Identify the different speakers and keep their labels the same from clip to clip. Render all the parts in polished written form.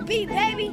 Speaker 1: beat, baby.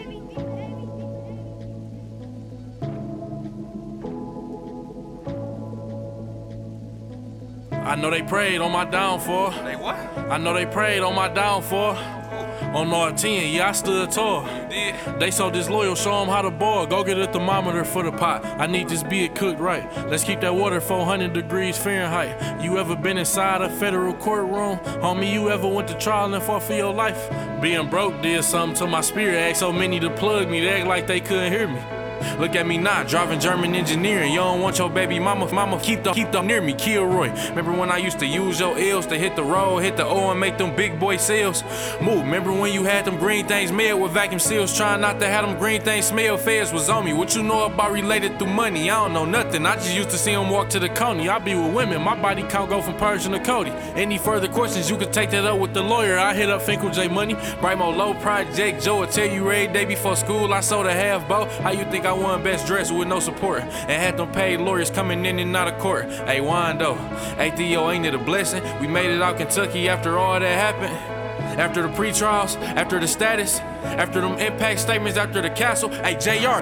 Speaker 2: I know they prayed on my downfall.
Speaker 3: They what?
Speaker 2: I know they prayed on my downfall. On R10, yeah, I stood tall.
Speaker 3: You did?
Speaker 2: They so disloyal, show them how to boil. Go get a thermometer for the pot. I need this beer cooked right. Let's keep that water 400 degrees Fahrenheit. You ever been inside a federal courtroom? Homie, you ever went to trial and fought for your life? Being broke did something to my spirit. Asked so many to plug me, they act like they couldn't hear me. Look at me now, driving German engineering. You don't want your baby mama keep them near me, Kilroy. Remember when I used to use your L's to hit the road, hit the O and make them big boy sales? Move, remember when you had them green things made with vacuum seals, trying not to have them green things smell? Feds was on me. What you know about related through money? I don't know nothing. I just used to see them walk to the Coney. I be with women, my body count go from Persian to Cody. Any further questions, you can take that up with the lawyer. I hit up Finkel J Money, Brightmo Low Project Joe will tell you every day before school I sold a half bow. How you think I won best dress with no support and had them paid lawyers coming in and out of court? Hey Wando, hey Theo, ain't it a blessing? We made it out Kentucky after all that happened. After the pre-trials, after the status, after them impact statements, after the castle. Hey JR,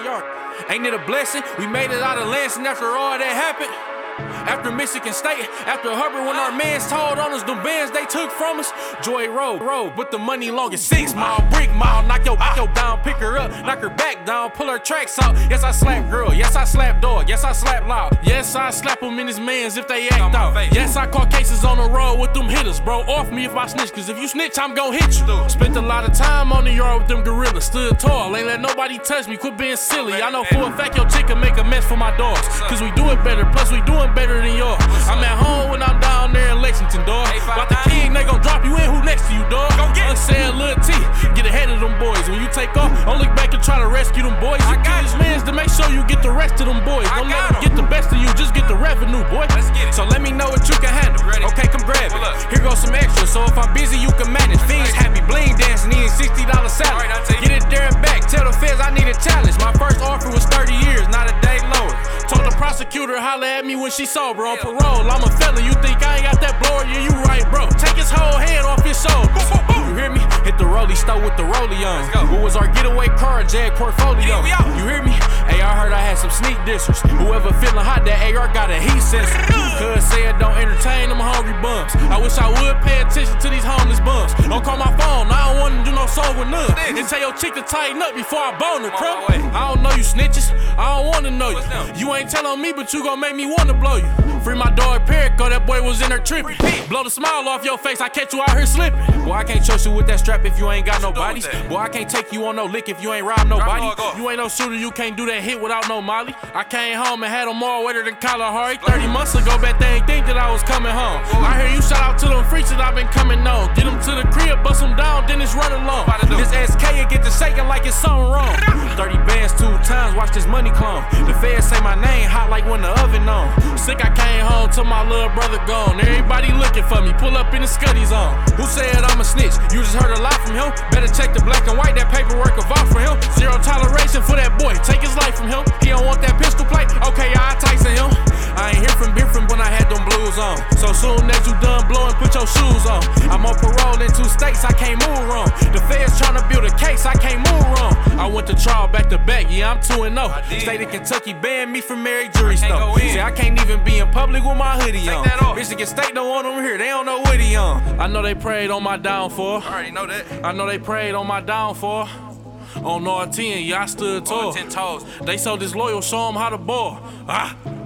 Speaker 2: ain't it a blessing? We made it out of Lansing after all that happened. After Michigan State, after Hubbard, when our mans told on us, them bands they took from us. Joy Road, but the money long as 6 mile, brick mile. Knock your down, pick her up, knock her back down, pull her tracks out. Yes, I slap girl, yes, I slap dog, yes, I slap loud. Yes, I slap them in his mans if they act out. Yes, I caught cases on the road with them hitters, bro. Off me if I snitch, cause if you snitch, I'm gon' hit you. Spent a lot of time on the yard with them gorillas, stood tall, ain't let nobody touch me, quit being silly. I know for a fact your chick can make a mess for my dogs, cause we do it better, plus we doing better than yours. I'm at home when I'm down there in Lexington, dog. About the king, they gon' drop you in, who next to you, dog? Unsaid Lil T, get ahead of them boys. When you take off, don't look back and try to rescue them boys. You kill his mans to make sure you get the rest of them boys. Don't let them get the best of you, just get the revenue, boy.
Speaker 3: Let's get it.
Speaker 2: So let me know what you can handle. Okay, come grab it. Here goes some extra, so if I'm busy, you can manage. Fiends happy, bling dancing, eating $60 salad. Get it there and back, tell the feds I need a challenge. My first offer was 30 years, not a day lower. Told the prosecutor, holla at me when she sober. On parole, I'm a felon, you think I ain't got that blower? Yeah, you right, bro. Take his whole head off his shoulders. You hear me? Hit the rollie stove with the rollie on. What was our getaway car, Jag portfolio? You hear me? Hey, I heard I had some sneak dissers. Whoever feeling hot, that AR got a heat sensor. Cuz said don't entertain them hungry bums. I wish I would pay attention to these homeless bums. Don't call my phone, I don't wanna do no song with none. And tell your chick to tighten up before I bone her, crumb. I don't know you snitches, I don't wanna know you. You ain't telling me, but you gon' make me wanna blow you. Free my dog Perico, that boy was in there tripping. Blow the smile off your face, I catch you out here slipping. Boy, I can't trust you with that strap if you ain't got no bodies. Boy, I can't take you on no lick if you ain't robbed nobody. You ain't no shooter, you can't do that hit without no molly. I came home and had them all wetter than Kalahari. 30 months ago, bet they ain't think that I was coming home. I hear you shout out to them freaks that I've been coming on. Get them to the crib, bust them down, then it's run along. This SK and get to shaking like it's something wrong. 30 bands 2 times, watch this money clone. The feds say my name hot like when the oven on. Sick, I came home to my little brother gone. Everybody looking for me, pull up in the Scuddies on. Who said I'm a snitch? You just heard a lot from him. Better check the black and white, that paperwork of off for him. Zero toleration for that boy, take his life from him. He don't want that pistol plate, okay, I Tyson him. I ain't hear from when I had them blues on. So soon as you done blowing, put your shoes on. I'm on parole in 2 states, I can't move wrong. The feds tryna build a case, I can't move wrong. I went to trial back to back, yeah, I'm 2-0. State of Kentucky banned me from Mary Jury Store. See, I can't even be in public with my hoodie on. Michigan State don't want them here, they don't know what he on. I know they prayed on my downfall.
Speaker 3: I already know that.
Speaker 2: I know they prayed on my downfall. On R10, yeah, I stood tall.
Speaker 3: 10 toes.
Speaker 2: They so disloyal, show them how to ball.